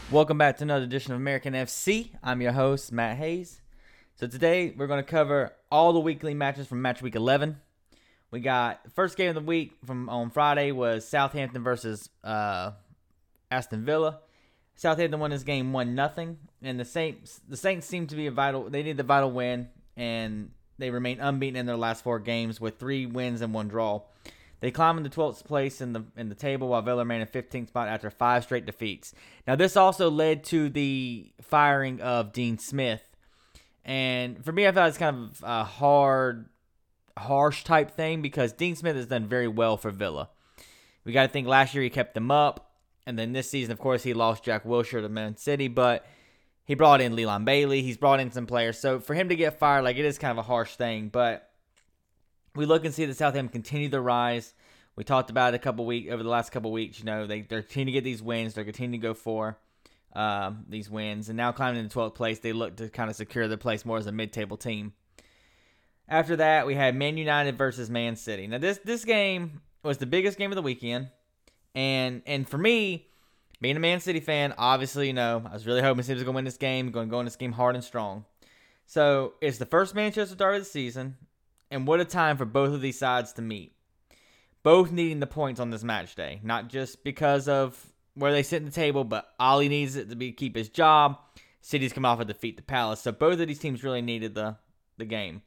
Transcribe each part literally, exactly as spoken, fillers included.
Welcome back to another edition of American F C. I'm your host, Matt Hayes. So today we're going to cover all the weekly matches from match week eleven. We got the first game of the week from on Friday was Southampton versus uh, Aston Villa. Southampton won this game one nothing, and the Saints the Saints seem to be a vital. They need the vital win, and they remain unbeaten in their last four games with three wins and one draw. They climb into twelfth place in the in the table, while Villa remain in fifteenth spot after five straight defeats. Now, this also led to the firing of Dean Smith, and for me, I thought it's kind of a hard, harsh type thing because Dean Smith has done very well for Villa. We got to think last year he kept them up, and then this season, of course, he lost Jack Wilshere to Man City, but he brought in Leland Bailey. He's brought in some players, so for him to get fired, like it is kind of a harsh thing, but we look and see that Southampton continue to rise. We talked about it a couple weeks over the last couple weeks. You know, they they're continuing to get these wins. They're continuing to go for um, these wins, and now climbing into twelfth place, they look to kind of secure their place more as a mid-table team. After that, we had Man United versus Man City. Now, this this game was the biggest game of the weekend, and and for me, being a Man City fan, obviously, you know, I was really hoping City was going to win this game, going to go in this game hard and strong. So it's the first Manchester derby of the season. And what a time for both of these sides to meet. Both needing the points on this match day. Not just because of where they sit in the table, but Ollie needs it to be keep his job. City's come off a defeat to Palace. So both of these teams really needed the, the game.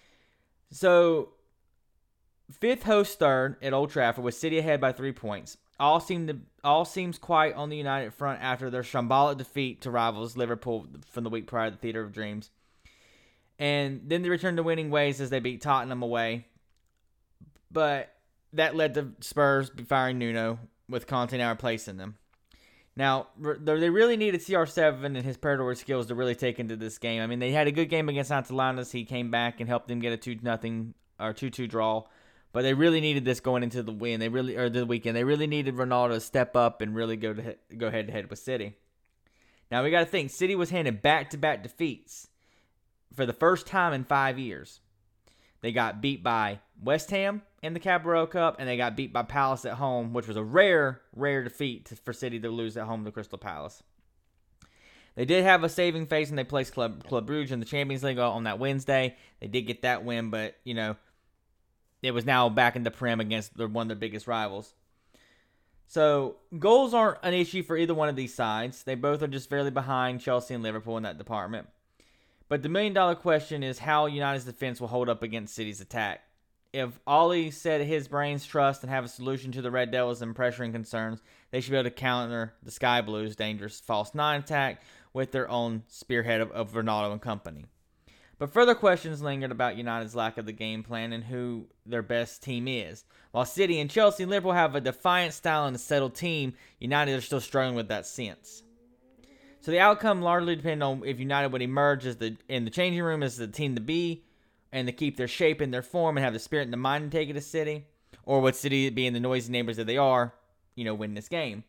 So, fifth host third at Old Trafford with City ahead by three points. All seem to all seems quiet on the United front after their shambolic defeat to rivals Liverpool from the week prior to the Theatre of Dreams. And then they returned to winning ways as they beat Tottenham away. But that led to Spurs firing Nuno with Conte now replacing them. Now, they really needed C R seven and his predatory skills to really take into this game. I mean, they had a good game against Atalantis. He came back and helped them get a two nothing or two two draw. But they really needed this going into the win. They really or the weekend. They really needed Ronaldo to step up and really go to go head to head with City. Now, we got to think. City was handed back-to-back defeats for the first time in five years. They got beat by West Ham in the Carabao Cup, and they got beat by Palace at home, which was a rare, rare defeat for City to lose at home to Crystal Palace. They did have a saving face, and they placed Club, Club Brugge in the Champions League on that Wednesday. They did get that win, but, you know, it was now back in the Prem against one of their biggest rivals. So, goals aren't an issue for either one of these sides. They both are just fairly behind Chelsea and Liverpool in that department. But the million-dollar question is how United's defense will hold up against City's attack. If Ollie set his brains trust and have a solution to the Red Devils' and pressuring concerns, they should be able to counter the Sky Blues' dangerous false nine attack with their own spearhead of, of Ronaldo and company. But further questions lingered about United's lack of the game plan and who their best team is. While City and Chelsea and Liverpool have a defiant style and a settled team, United are still struggling with that sense. So the outcome largely depends on if United would emerge as the in the changing room as the team to be and to keep their shape and their form and have the spirit and the mind to take it to City, or would City, being the noisy neighbors that they are, you know, win this game.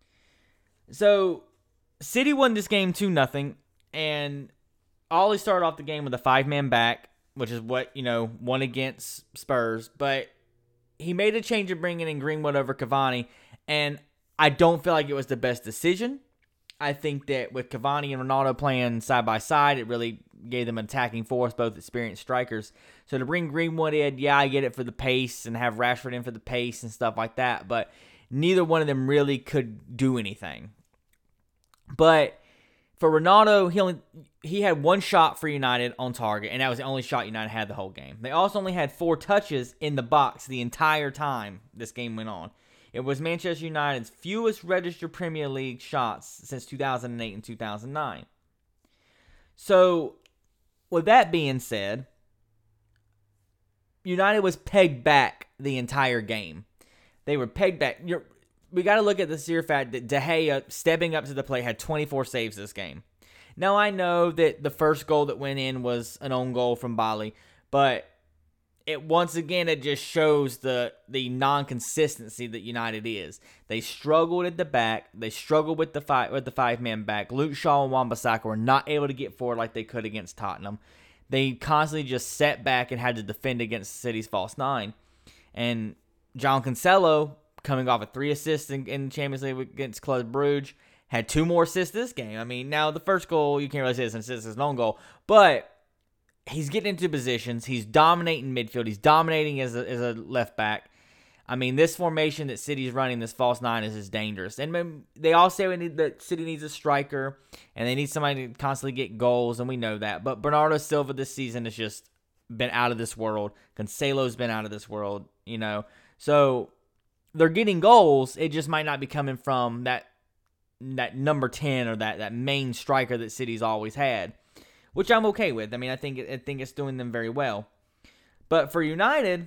So City won this game two nothing, and Ollie started off the game with a five-man back, which is what, you know, won against Spurs, but he made a change of bringing in Greenwood over Cavani, and I don't feel like it was the best decision. I think that with Cavani and Ronaldo playing side by side, it really gave them an attacking force, both experienced strikers. So to bring Greenwood in, yeah, I get it for the pace and have Rashford in for the pace and stuff like that, but neither one of them really could do anything. But for Ronaldo, he only, he had one shot for United on target, and that was the only shot United had the whole game. They also only had four touches in the box the entire time this game went on. It was Manchester United's fewest registered Premier League shots since two thousand eight and two thousand nine. So, with that being said, United was pegged back the entire game. They were pegged back. You're, we got to look at the sheer fact that De Gea, stepping up to the plate, had twenty-four saves this game. Now, I know that the first goal that went in was an own goal from Bali, but it once again, it just shows the the non-consistency that United is. They struggled at the back. They struggled with the five with the five-man back. Luke Shaw and Wan-Bissaka were not able to get forward like they could against Tottenham. They constantly just sat back and had to defend against City's false nine. And John Cancelo, coming off of three assists in, in Champions League against Club Brugge, had two more assists this game. I mean, now the first goal, you can't really say it's an assist, it's an own goal, but he's getting into positions. He's dominating midfield. He's dominating as a, as a left back. I mean, this formation that City's running, this false nine, is, is dangerous. And they all say we need, that City needs a striker, and they need somebody to constantly get goals, and we know that. But Bernardo Silva this season has just been out of this world. Cancelo's been out of this world, you know. So they're getting goals. It just might not be coming from that that number ten or that, that main striker that City's always had, which I'm okay with. I mean, I think I think it's doing them very well. But for United,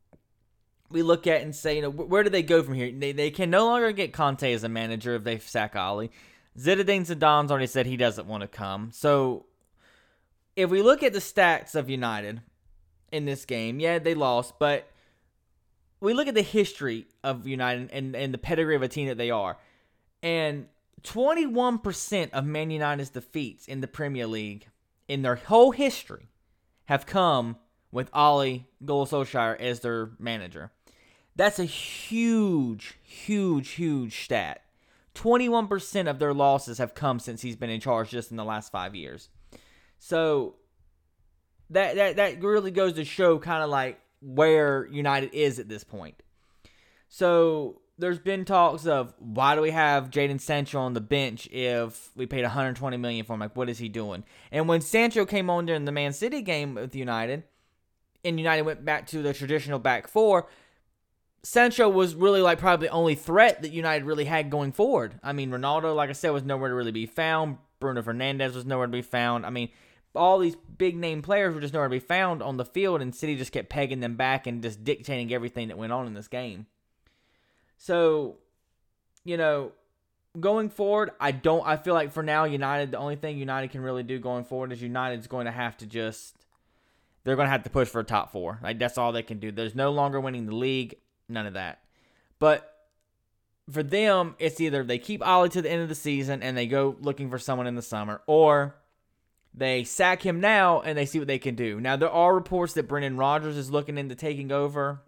we look at and say, you know, where do they go from here? They they can no longer get Conte as a manager if they sack Oli. Zinedine Zidane's already said he doesn't want to come. So if we look at the stats of United in this game, yeah, they lost, but we look at the history of United and, and the pedigree of a team that they are. And twenty-one percent of Man United's defeats in the Premier League in their whole history have come with Ole Gunnar Solskjaer as their manager. That's a huge, huge, huge stat. twenty-one percent of their losses have come since he's been in charge just in the last five years. So that that, that really goes to show kind of like where United is at this point. So there's been talks of, why do we have Jadon Sancho on the bench if we paid one hundred twenty million dollars for him? Like, what is he doing? And when Sancho came on during the Man City game with United, and United went back to the traditional back four, Sancho was really like probably the only threat that United really had going forward. I mean, Ronaldo, like I said, was nowhere to really be found. Bruno Fernandes was nowhere to be found. I mean, all these big-name players were just nowhere to be found on the field, and City just kept pegging them back and just dictating everything that went on in this game. So, you know, going forward, I don't. I feel like for now, United, the only thing United can really do going forward is United's going to have to just, they're going to have to push for a top four. Like, that's all they can do. There's no longer winning the league, none of that. But for them, it's either they keep Ole to the end of the season and they go looking for someone in the summer, or they sack him now and they see what they can do. Now, there are reports that Brendan Rodgers is looking into taking over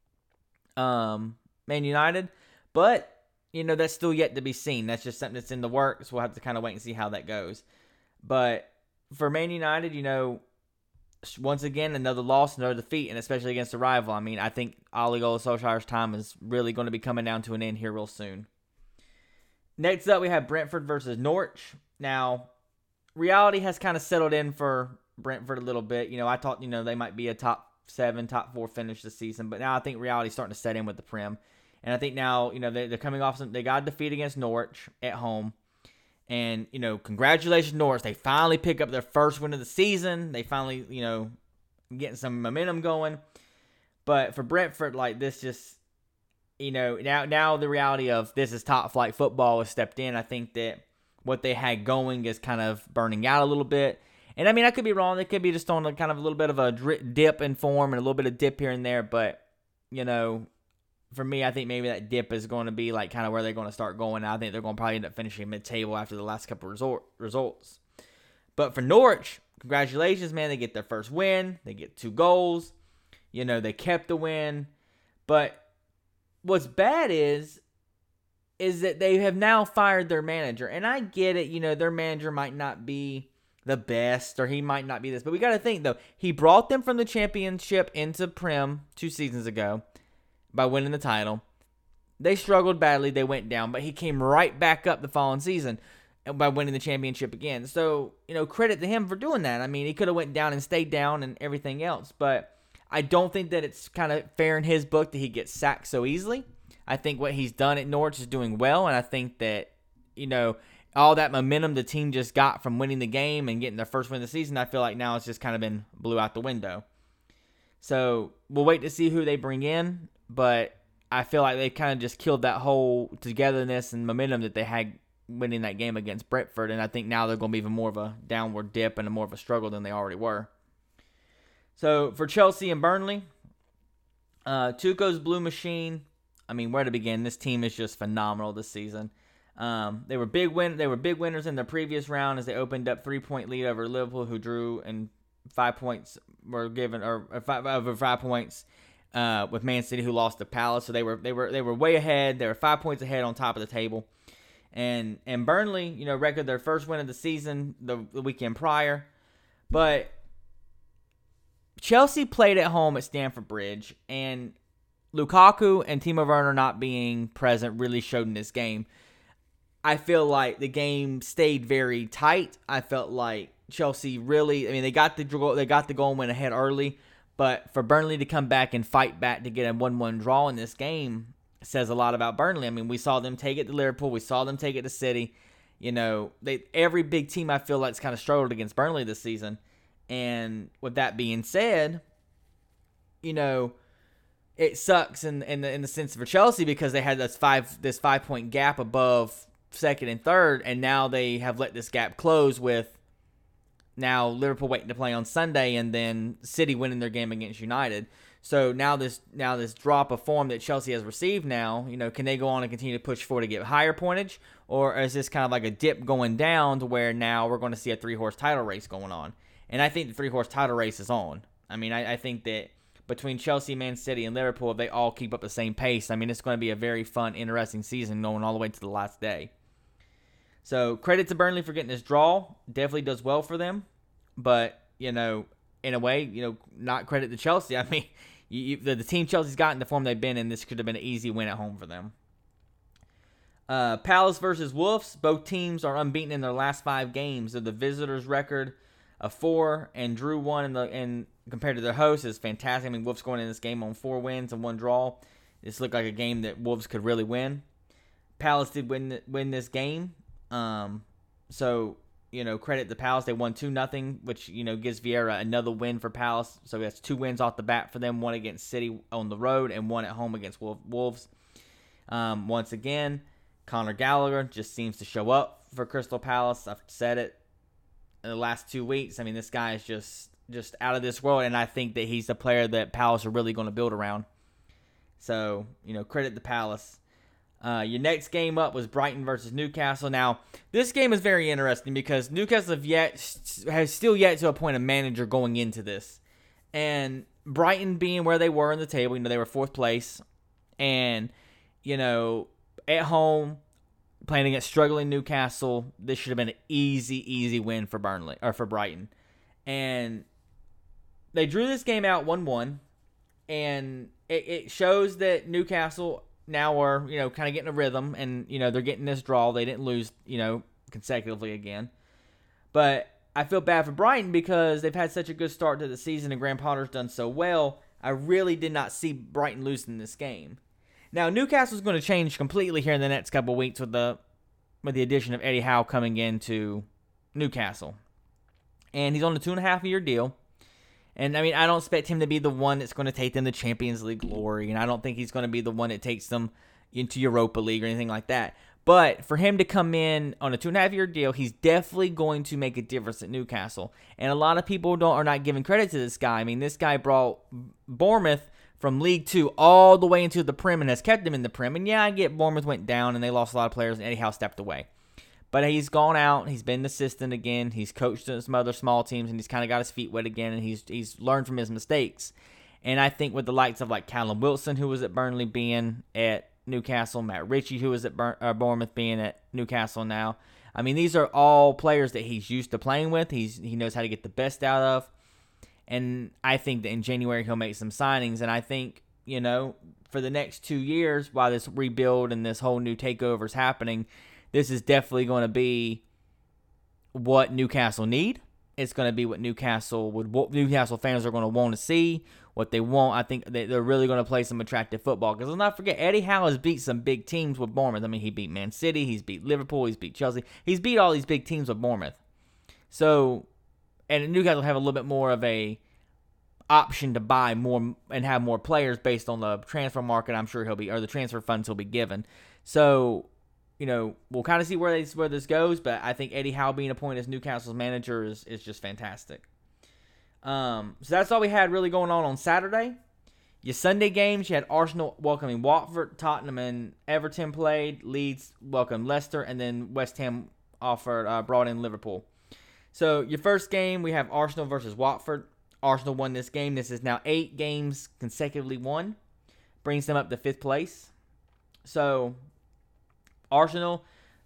um, Man United, but, you know, that's still yet to be seen. That's just something that's in the works. We'll have to kind of wait and see how that goes. But for Man United, you know, once again, another loss, another defeat, and especially against a rival. I mean, I think Ole Gunnar Solskjaer's time is really going to be coming down to an end here real soon. Next up, we have Brentford versus Norwich. Now, reality has kind of settled in for Brentford a little bit. You know, I thought, you know, they might be a top seven, top four finish this season, but now I think reality's starting to set in with the Prem. And I think now, you know, they, they're coming off some, they got a defeat against Norwich at home. And, you know, congratulations, Norwich. They finally pick up their first win of the season. They finally, you know, getting some momentum going. But for Brentford, like, this just, you know, now now the reality of this is top flight football has stepped in. I think that what they had going is kind of burning out a little bit. And, I mean, I could be wrong. They could be just on a, kind of a little bit of a dip in form and a little bit of dip here and there. But, you know, for me, I think maybe that dip is going to be like kind of where they're going to start going. I think they're going to probably end up finishing mid-table after the last couple of resort, results. But for Norwich, congratulations, man. They get their first win. They get two goals. You know, they kept the win. But what's bad is, is that they have now fired their manager. And I get it. You know, their manager might not be the best, or he might not be this. But we got to think, though. He brought them from the championship into Prem two seasons ago by winning the title. They struggled badly. They went down. But he came right back up the following season by winning the championship again. So, you know, credit to him for doing that. I mean, he could have went down and stayed down and everything else. But I don't think that it's kind of fair in his book that he gets sacked so easily. I think what he's done at Norwich is doing well. And I think that, you know, all that momentum the team just got from winning the game and getting their first win of the season, I feel like now it's just kind of been blew out the window. So we'll wait to see who they bring in. But I feel like they kind of just killed that whole togetherness and momentum that they had winning that game against Brentford. And I think now they're going to be even more of a downward dip and a more of a struggle than they already were. So for Chelsea and Burnley, uh, Tuchel's Blue Machine, I mean, where to begin? This team is just phenomenal this season. Um, they were big win. They were big winners in their previous round as they opened up three-point lead over Liverpool, who drew, and five points were given, or, or five, over five points uh, with Man City, who lost to Palace. So they were they were they were way ahead. They were five points ahead on top of the table, And and Burnley, you know, record their first win of the season the, the weekend prior. But Chelsea played at home at Stamford Bridge, and Lukaku and Timo Werner not being present really showed in this game. I feel like the game stayed very tight. I felt like Chelsea really, I mean, they got the goal, they got the goal and went ahead early, but for Burnley to come back and fight back to get a one one draw in this game says a lot about Burnley. I mean, we saw them take it to Liverpool, we saw them take it to City. You know, they every big team I feel like has kind of struggled against Burnley this season. And with that being said, you know, it sucks in in the, in the sense for Chelsea because they had this five this five point gap above second and third, and now they have let this gap close with now Liverpool waiting to play on Sunday, and then City winning their game against United. So now this now this drop of form that Chelsea has received now, you know, can they go on and continue to push forward to get higher pointage, or is this kind of like a dip going down to where now we're going to see a three horse title race going on? And I think the three horse title race is on. I mean, I, I think that between Chelsea, Man City, and Liverpool, if they all keep up the same pace, I mean, it's going to be a very fun, interesting season going all the way to the last day. So credit to Burnley for getting this draw. Definitely does well for them. But, you know, in a way, you know, not credit to Chelsea. I mean, you, you, the, the team Chelsea's gotten the form they've been in, this could have been an easy win at home for them. Uh, Palace versus Wolves. Both teams are unbeaten in their last five games. So the visitors' record of four and drew one in the and compared to their hosts is fantastic. I mean, Wolves going in this game on four wins and one draw. This looked like a game that Wolves could really win. Palace did win win this game. Um, so, you know, credit the Palace. They won two nothing, which, you know, gives Vieira another win for Palace. So that's two wins off the bat for them, one against City on the road and one at home against Wolves. Um, once again, Conor Gallagher just seems to show up for Crystal Palace. I've said it in the last two weeks. I mean, this guy is just, just out of this world, and I think that he's the player that Palace are really going to build around. So, you know, credit the Palace. Uh, your next game up was Brighton versus Newcastle. Now, this game is very interesting because Newcastle have yet has still yet to appoint a manager going into this. And Brighton being where they were in the table, you know, they were fourth place. And, you know, at home, playing against struggling Newcastle, this should have been an easy, easy win for Burnley or for Brighton. And they drew this game out one one. And it, it shows that Newcastle now are, you know, kind of getting a rhythm, and, you know, they're getting this draw. They didn't lose, you know, consecutively again. But I feel bad for Brighton because they've had such a good start to the season and Graham Potter's done so well. I really did not see Brighton losing this game. Now, Newcastle's going to change completely here in the next couple of weeks with the with the addition of Eddie Howe coming into Newcastle. And he's on a two and a half year deal. And, I mean, I don't expect him to be the one that's going to take them to Champions League glory. And I don't think he's going to be the one that takes them into Europa League or anything like that. But for him to come in on a two and a half year deal, he's definitely going to make a difference at Newcastle. And a lot of people don't are not giving credit to this guy. I mean, this guy brought Bournemouth from League Two all the way into the Prem and has kept them in the Prem. And, yeah, I get Bournemouth went down and they lost a lot of players and Eddie Howe stepped away. But he's gone out. He's been an assistant again. He's coached some other small teams, and he's kind of got his feet wet again, and he's he's learned from his mistakes. And I think with the likes of like Callum Wilson, who was at Burnley, being at Newcastle, Matt Ritchie, who was at Bur- uh, Bournemouth, being at Newcastle now. I mean, these are all players that he's used to playing with. He's he knows how to get the best out of. And I think that in January he'll make some signings. And I think, you know, for the next two years, while this rebuild and this whole new takeover is happening, this is definitely going to be what Newcastle need. It's going to be what Newcastle would, what Newcastle fans are going to want to see, what they want. I think they're really going to play some attractive football. Because let's not forget, Eddie Howe has beat some big teams with Bournemouth. I mean, he beat Man City, he's beat Liverpool, he's beat Chelsea. He's beat all these big teams with Bournemouth. So, and Newcastle have a little bit more of a option to buy more and have more players based on the transfer market. I'm sure he'll be, or the transfer funds he'll be given. So, you know, we'll kind of see where, they, where this goes, but I think Eddie Howe being appointed as Newcastle's manager is, is just fantastic. Um, so that's all we had really going on on Saturday. Your Sunday games, you had Arsenal welcoming Watford, Tottenham and Everton played, Leeds welcomed Leicester, and then West Ham offered uh, brought in Liverpool. So your first game, we have Arsenal versus Watford. Arsenal won this game. This is now eight games consecutively won. Brings them up to fifth place. So Arsenal,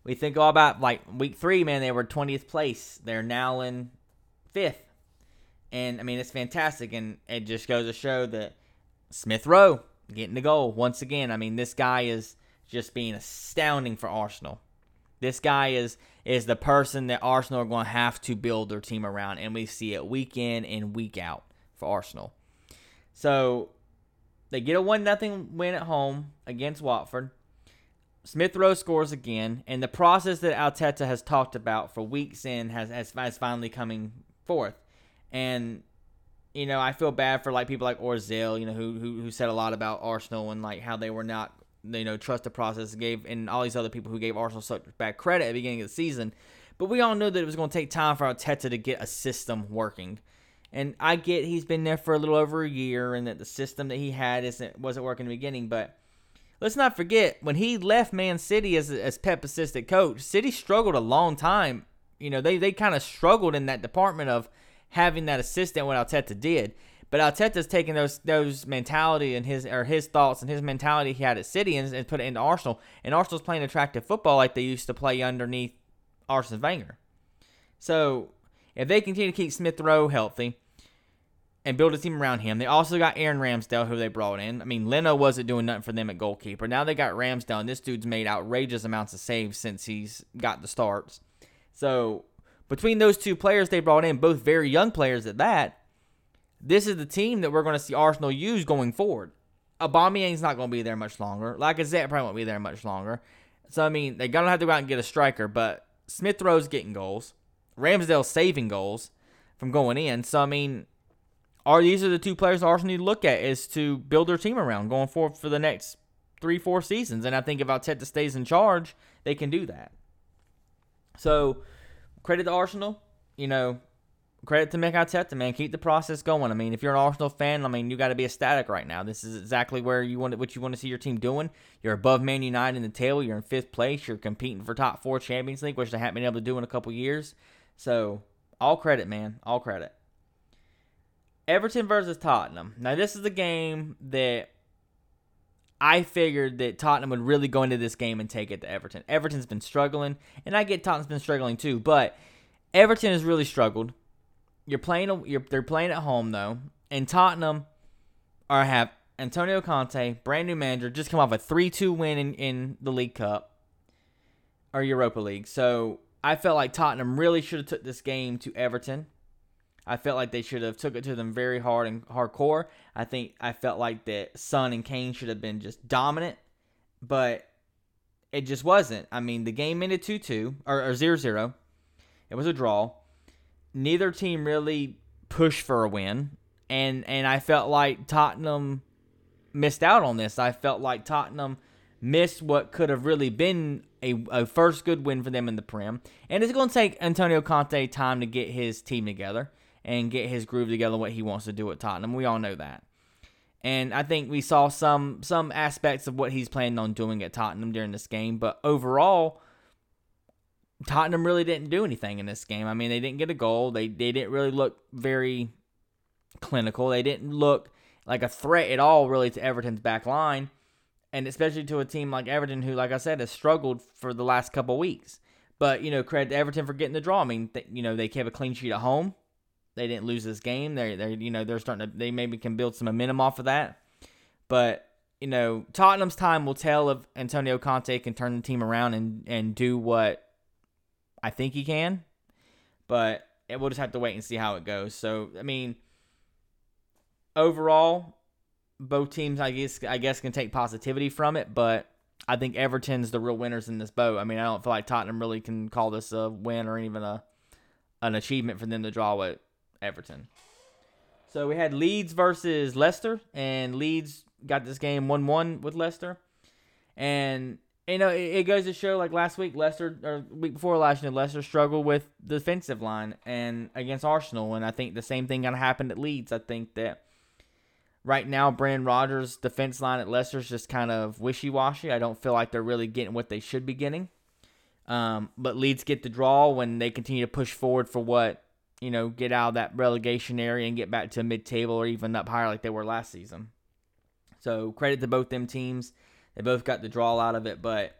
we think all about, like, week three, man, they were twentieth place. They're now in fifth. And, I mean, it's fantastic. And it just goes to show that Smith Rowe getting the goal once again. I mean, this guy is just being astounding for Arsenal. This guy is is the person that Arsenal are going to have to build their team around, and we see it week in and week out for Arsenal. So they get a one nothing win at home against Watford. Smith Rowe scores again, and the process that Arteta has talked about for weeks in has, has, has finally coming forth. And, you know, I feel bad for, like, people like Ozil, you know, who, who who said a lot about Arsenal and, like, how they were not, you know, trust the process, gave, and all these other people who gave Arsenal such bad credit at the beginning of the season. But we all knew that it was going to take time for Arteta to get a system working. And I get he's been there for a little over a year and that the system that he had isn't wasn't working in the beginning. But let's not forget, when he left Man City as, as Pep assistant coach, City struggled a long time. You know, they, they kind of struggled in that department of having that assistant, what Arteta did. But Arteta's taking those those mentality and his or his thoughts and his mentality he had at City and, and put it into Arsenal. And Arsenal's playing attractive football like they used to play underneath Arsene Wenger. So if they continue to keep Smith Rowe healthy and build a team around him, they also got Aaron Ramsdale, who they brought in. I mean, Leno wasn't doing nothing for them at goalkeeper. Now they got Ramsdale, and this dude's made outrageous amounts of saves since he's got the starts. So between those two players they brought in, both very young players at that, this is the team that we're going to see Arsenal use going forward. Aubameyang's not going to be there much longer. Lacazette probably won't be there much longer. So, I mean, they're going to have to go out and get a striker, but Smith Rowe's getting goals. Ramsdale's saving goals from going in. So, I mean, are these are the two players Arsenal need to look at is to build their team around going forward for the next three, four seasons. And I think if Arteta stays in charge, they can do that. So, credit to Arsenal. You know, credit to Mikel Arteta, man. Keep the process going. I mean, if you're an Arsenal fan, I mean, you got to be ecstatic right now. This is exactly where you want what you want to see your team doing. You're above Man United in the table. You're in fifth place. You're competing for top four Champions League, which they haven't been able to do in a couple years. So, all credit, man. All credit. Everton versus Tottenham. Now, this is a game that I figured that Tottenham would really go into this game and take it to Everton. Everton's been struggling, and I get Tottenham's been struggling too, but Everton has really struggled. You're playing. You're, they're playing at home though, and Tottenham are have Antonio Conte, brand new manager, just come off a three two win in, in the League Cup or Europa League. So I felt like Tottenham really should have took this game to Everton. I felt like they should have took it to them very hard and hardcore. I think I felt like that Son and Kane should have been just dominant, but it just wasn't. I mean, the game ended two two or, or zero zero. It was a draw. Neither team really pushed for a win, and and I felt like Tottenham missed out on this. I felt like Tottenham missed what could have really been a, a first good win for them in the Prem. And it's going to take Antonio Conte time to get his team together and get his groove together, what he wants to do at Tottenham. We all know that. And I think we saw some some aspects of what he's planning on doing at Tottenham during this game. But overall, Tottenham really didn't do anything in this game. I mean, they didn't get a goal. They they didn't really look very clinical. They didn't look like a threat at all, really, to Everton's back line. And especially to a team like Everton, who, like I said, has struggled for the last couple of weeks. But, you know, credit to Everton for getting the draw. I mean, th- you know, they kept a clean sheet at home. They didn't lose this game. They, they, you know, they're starting to. They maybe can build some momentum off of that. But you know, Tottenham's time will tell if Antonio Conte can turn the team around and and do what I think he can. But we'll just have to wait and see how it goes. So I mean, overall, both teams, I guess, I guess, can take positivity from it. But I think Everton's the real winners in this boat. I mean, I don't feel like Tottenham really can call this a win or even a an achievement for them to draw with Everton. So we had Leeds versus Leicester, and Leeds got this game one one with Leicester. And, you know, it, it goes to show, like last week, Leicester, or week before last, you know, Leicester struggled with the defensive line and against Arsenal, and I think the same thing gonna happen at Leeds. I think that right now, Brendan Rodgers' defense line at Leicester is just kind of wishy-washy. I don't feel like they're really getting what they should be getting. Um, but Leeds get the draw when they continue to push forward for what, you know, get out of that relegation area and get back to mid-table or even up higher like they were last season. So credit to both them teams. They both got the draw out of it, but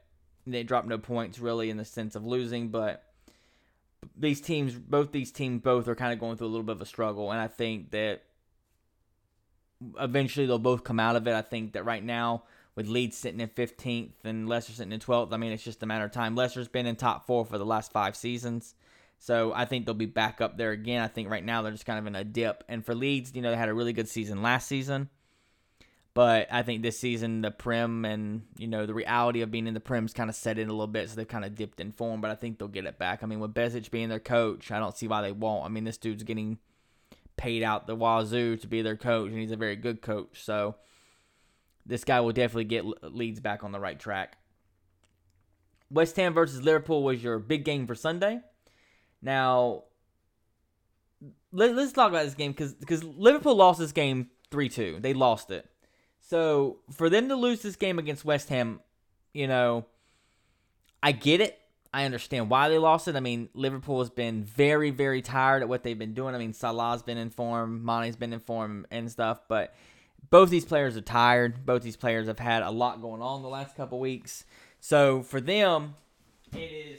They dropped no points really in the sense of losing, but these teams, both these teams, both are kind of going through a little bit of a struggle, and I think that eventually they'll both come out of it. I think that right now, with Leeds sitting in fifteenth and Leicester sitting in twelfth, I mean, it's just a matter of time. Leicester's been in top four for the last five seasons, so I think they'll be back up there again. I think right now they're just kind of in a dip. And for Leeds, you know, they had a really good season last season, but I think this season the Prem and, you know, the reality of being in the Prem's kind of set in a little bit, so they've kind of dipped in form, but I think they'll get it back. I mean, with Bezic being their coach, I don't see why they won't. I mean, this dude's getting paid out the wazoo to be their coach, and he's a very good coach. So this guy will definitely get Leeds back on the right track. West Ham versus Liverpool was your big game for Sunday. Now, let, let's talk about this game because because Liverpool lost this game three two. They lost it. So for them to lose this game against West Ham, you know, I get it. I understand why they lost it. I mean, Liverpool has been very, very tired at what they've been doing. I mean, Salah's been in form, Mane's been in form and stuff, but both these players are tired. Both these players have had a lot going on the last couple weeks. So for them, it is,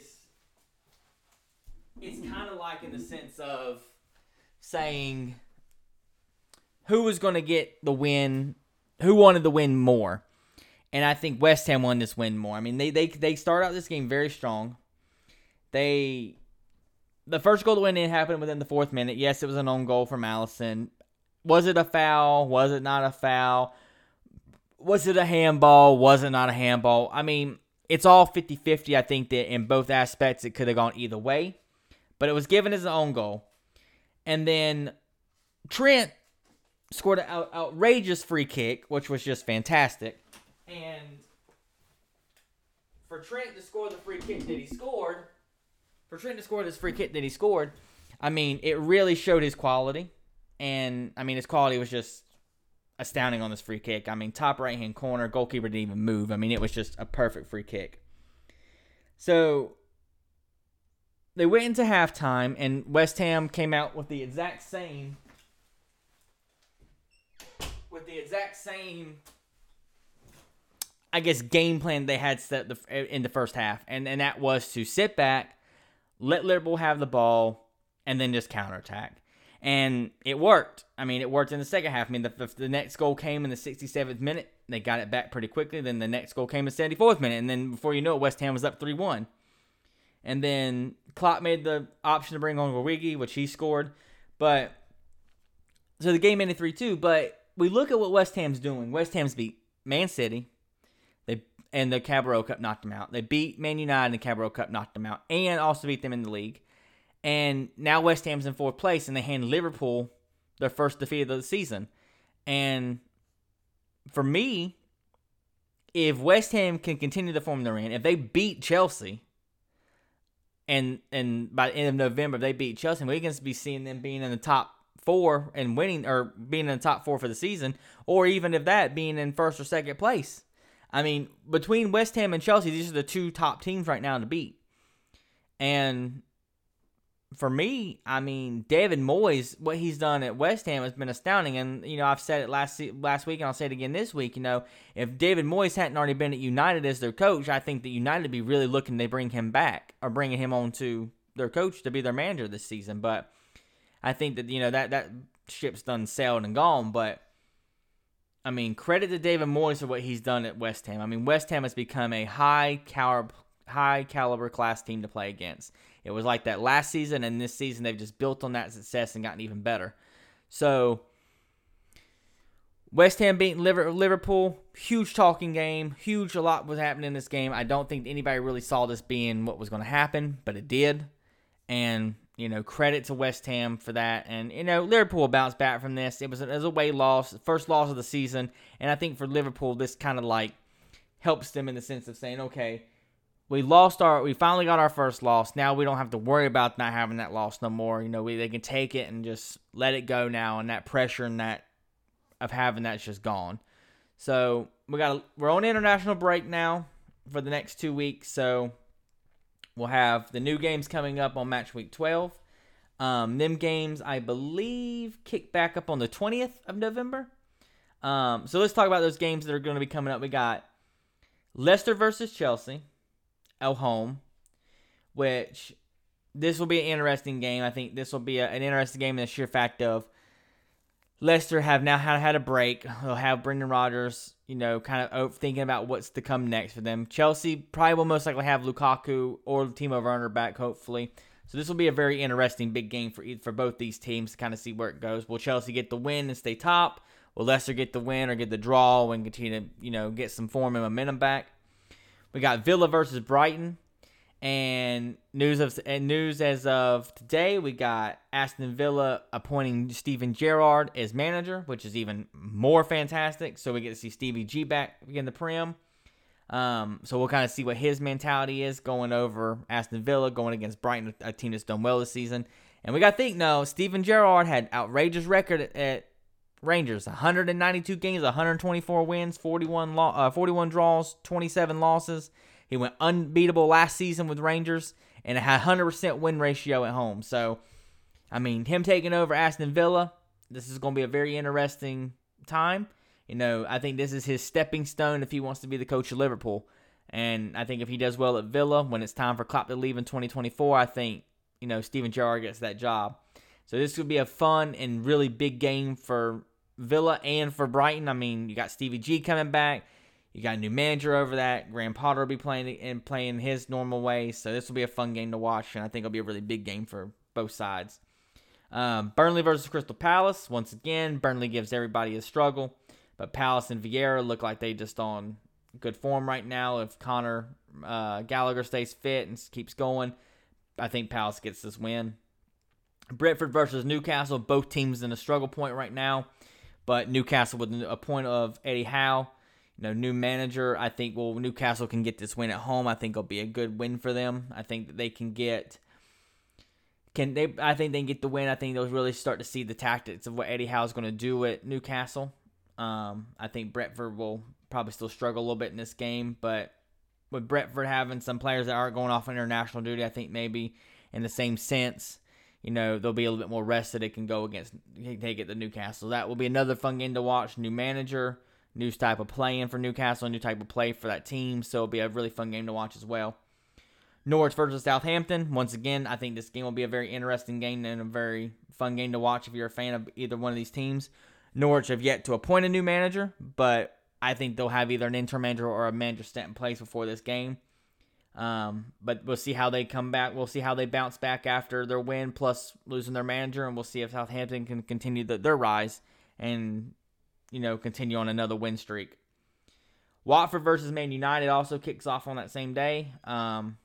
it's kind of like in the sense of saying who was going to get the win, who wanted the win more. And I think West Ham won this win more. I mean, they they they start out this game very strong. They, the first goal to win didn't happen within the fourth minute. Yes, it was an own goal from Alisson. Was it a foul? Was it not a foul? Was it a handball? Was it not a handball? I mean, it's all fifty-fifty. I think that in both aspects it could have gone either way. But it was given as an own goal. And then Trent scored an out- outrageous free kick, which was just fantastic. And for Trent to score the free kick that he scored, for Trent to score this free kick that he scored, I mean, it really showed his quality. And, I mean, his quality was just astounding on this free kick. I mean, top right-hand corner, goalkeeper didn't even move. I mean, it was just a perfect free kick. So, they went into halftime, and West Ham came out with the exact same, with the exact same, I guess, game plan they had set the, in the first half. And, and that was to sit back, let Liverpool have the ball, and then just counterattack. And it worked. I mean, it worked in the second half. I mean, the, the, the next goal came in the sixty-seventh minute. They got it back pretty quickly. Then the next goal came in the seventy-fourth minute. And then before you know it, West Ham was up three one. And then Klopp made the option to bring on Origi, which he scored. But, so the game ended three two. But we look at what West Ham's doing. West Ham's beat Man City. They and the Carabao Cup knocked them out. They beat Man United and the Carabao Cup knocked them out. And also beat them in the league. And now West Ham's in fourth place, and they hand Liverpool their first defeat of the season. And for me, if West Ham can continue the form they're in, if they beat Chelsea, and and by the end of November, if they beat Chelsea, we can be seeing them being in the top four and winning, or being in the top four for the season, or even if that, being in first or second place. I mean, between West Ham and Chelsea, these are the two top teams right now to beat. And for me, I mean, David Moyes, what he's done at West Ham has been astounding. And, you know, I've said it last last week, and I'll say it again this week. You know, if David Moyes hadn't already been at United as their coach, I think that United would be really looking to bring him back, or bringing him on to their coach to be their manager this season. But I think that, you know, that, that ship's done sailed and gone. But, I mean, credit to David Moyes for what he's done at West Ham. I mean, West Ham has become a high caliber, high caliber class team to play against. It was like that last season, and this season they've just built on that success and gotten even better. So, West Ham beating Liverpool, huge talking game, huge, a lot was happening in this game. I don't think anybody really saw this being what was going to happen, but it did. And, you know, credit to West Ham for that. And, you know, Liverpool bounced back from this. It was, a, it was a away loss, first loss of the season. And I think for Liverpool, this kind of like helps them in the sense of saying, okay, we lost our, we finally got our first loss. Now we don't have to worry about not having that loss no more. You know, we, they can take it and just let it go now. And that pressure and that of having that's just gone. So we got, a, we're on international break now for the next two weeks. So we'll have the new games coming up on match week twelve. Um, them games, I believe, kick back up on the twentieth of November. Um, so let's talk about those games that are going to be coming up. We got Leicester versus Chelsea. at home, which this will be an interesting game. I think this will be a, an interesting game in the sheer fact of Leicester have now had, had a break. They'll have Brendan Rodgers, you know, kind of thinking about what's to come next for them. Chelsea probably will most likely have Lukaku or Timo Werner back, hopefully. So this will be a very interesting big game for for both these teams to kind of see where it goes. Will Chelsea get the win and stay top? Will Leicester get the win or get the draw and continue to, you know, get some form and momentum back? We got Villa versus Brighton. And news of and news as of today, we got Aston Villa appointing Steven Gerrard as manager, which is even more fantastic. So we get to see Stevie G back in the Prem. Um, so we'll kind of see what his mentality is going over Aston Villa, going against Brighton, a team that's done well this season. And we got to think, no, Steven Gerrard had outrageous record at, at Rangers, one hundred ninety-two games, one hundred twenty-four wins, forty-one lo- uh, forty-one draws, twenty-seven losses. He went unbeatable last season with Rangers and it had one hundred percent win ratio at home. So, I mean, him taking over Aston Villa, this is going to be a very interesting time. You know, I think this is his stepping stone if he wants to be the coach of Liverpool. And I think if he does well at Villa, when it's time for Klopp to leave in twenty twenty-four, I think, you know, Steven Gerrard gets that job. So this would be a fun and really big game for Villa and for Brighton. I mean, you got Stevie G coming back. You got a new manager over that. Graham Potter will be playing and playing his normal way. So this will be a fun game to watch, and I think it'll be a really big game for both sides. Um, Burnley versus Crystal Palace. Once again, Burnley gives everybody a struggle, but Palace and Vieira look like they just on good form right now. If Connor uh, Gallagher stays fit and keeps going, I think Palace gets this win. Brentford versus Newcastle. Both teams in a struggle point right now, but Newcastle with a point of Eddie Howe. You know, new manager, I think, well, Newcastle can get this win at home. I think it'll be a good win for them. I think that they can get, can they? I think they can get the win. I think they'll really start to see the tactics of what Eddie Howe's going to do at Newcastle. Um, I think Brentford will probably still struggle a little bit in this game, but with Brentford having some players that aren't going off on international duty, I think maybe in the same sense, you know, they'll be a little bit more rested. It can go against, take it to Newcastle. That will be another fun game to watch. New manager. New type of playing for Newcastle, new type of play for that team. So it'll be a really fun game to watch as well. Norwich versus Southampton. Once again, I think this game will be a very interesting game and a very fun game to watch if you're a fan of either one of these teams. Norwich have yet to appoint a new manager, but I think they'll have either an interim manager or a manager set in place before this game. Um, but we'll see how they come back. We'll see how they bounce back after their win, plus losing their manager, and we'll see if Southampton can continue the, their rise and, you know, continue on another win streak. Watford versus Man United also kicks off on that same day. Um,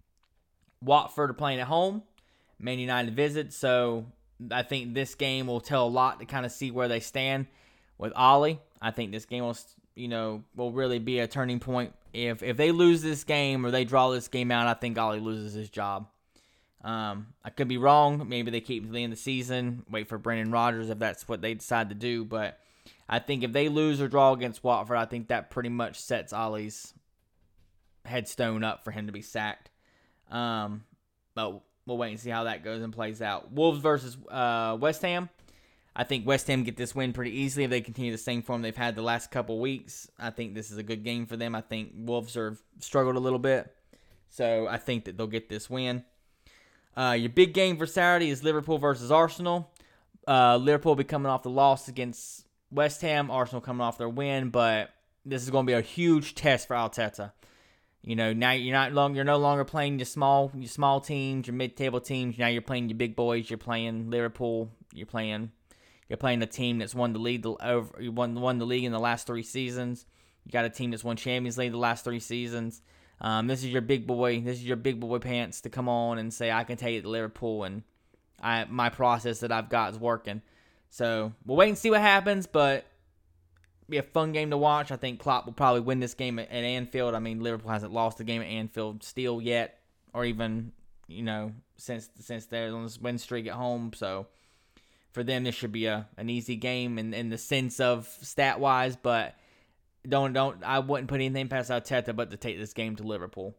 Watford are playing at home. Man United visit. So I think this game will tell a lot to kind of see where they stand with Ollie. I think this game will, you know, will really be a turning point. If if they lose this game or they draw this game out, I think Ollie loses his job. Um, I could be wrong. Maybe they keep to the end of the season, wait for Brendan Rodgers if that's what they decide to do. But I think if they lose or draw against Watford, I think that pretty much sets Ollie's headstone up for him to be sacked. Um, but we'll wait and see how that goes and plays out. Wolves versus uh, West Ham. I think West Ham get this win pretty easily if they continue the same form they've had the last couple weeks. I think this is a good game for them. I think Wolves are struggled a little bit, so I think that they'll get this win. Uh, your big game for Saturday is Liverpool versus Arsenal. Uh, Liverpool will be coming off the loss against West Ham, Arsenal coming off their win, but this is going to be a huge test for Arteta. You know, now you're not long, you're no longer playing your small, your small teams, your mid-table teams. Now you're playing your big boys. You're playing Liverpool. You're playing, you're playing a team that's won the league the, over, won won the league in the last three seasons. You got a team that's won Champions League the last three seasons. Um, this is your big boy. This is your big boy pants to come on and say, I can take it to Liverpool, and I my process that I've got is working. So we'll wait and see what happens, but be a fun game to watch. I think Klopp will probably win this game at, at Anfield. I mean, Liverpool hasn't lost a game at Anfield still yet, or even, you know, since since they're on this win streak at home. So for them, this should be a an easy game in, in the sense of stat wise, but don't don't I wouldn't put anything past Arteta but to take this game to Liverpool.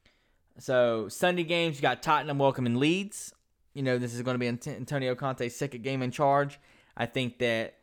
So Sunday games, you got Tottenham welcoming Leeds. You know, this is going to be Antonio Conte's second game in charge. I think that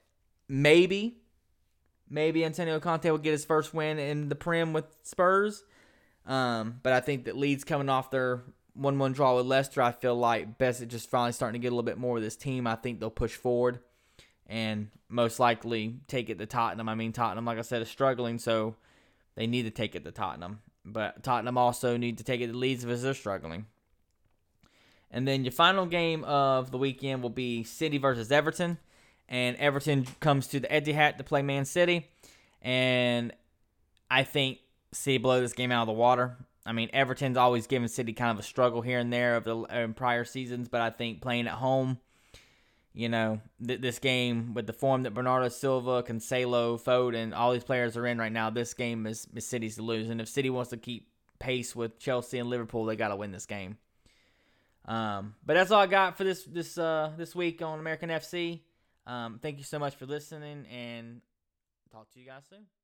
maybe, maybe Antonio Conte will get his first win in the Prem with Spurs. Um, but I think that Leeds coming off their one one draw with Leicester, I feel like Bassett just finally starting to get a little bit more with this team. I think they'll push forward and most likely take it to Tottenham. I mean, Tottenham, like I said, is struggling, so they need to take it to Tottenham. But Tottenham also need to take it to Leeds because they're struggling. And then your final game of the weekend will be City versus Everton. And Everton comes to the Etihad to play Man City. And I think City blow this game out of the water. I mean, Everton's always given City kind of a struggle here and there of the in prior seasons, but I think playing at home, you know, th- this game with the form that Bernardo Silva, Cancelo, Foden, all these players are in right now, this game is, is City's to lose. And if City wants to keep pace with Chelsea and Liverpool, they got to win this game. Um, but that's all I got for this this uh, this week on American F C. Um, thank you so much for listening, and talk to you guys soon.